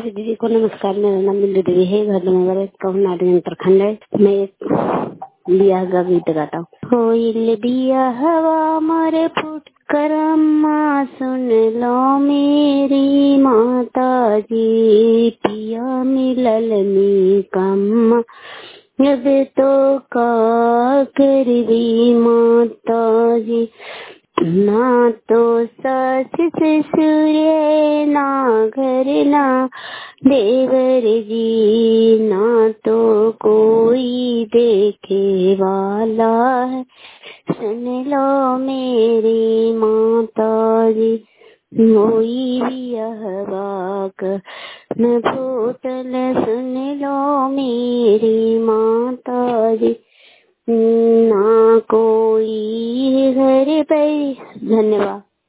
सभी दीदी को नमस्कार। मेरा नाम बिंदु देवी है। घर नंबर 1 प्रखंड है। मैं एक बियाह का गीत गाता हूँ। होइल बियाहवा मारे फुट करम्मा, सुन लो मेरी माता जी, पिया मिलल नी कम्मा, अब तो का करवी माता जी। ना तो सास ससुर ना घर ना देवर जी, ना तो कोई देखे वाला है, सुन लो मेरी माता जी। मोई बियाहवाक न फूटल, सुन लो मेरी माता जी। ना कोई घर पे। धन्यवाद।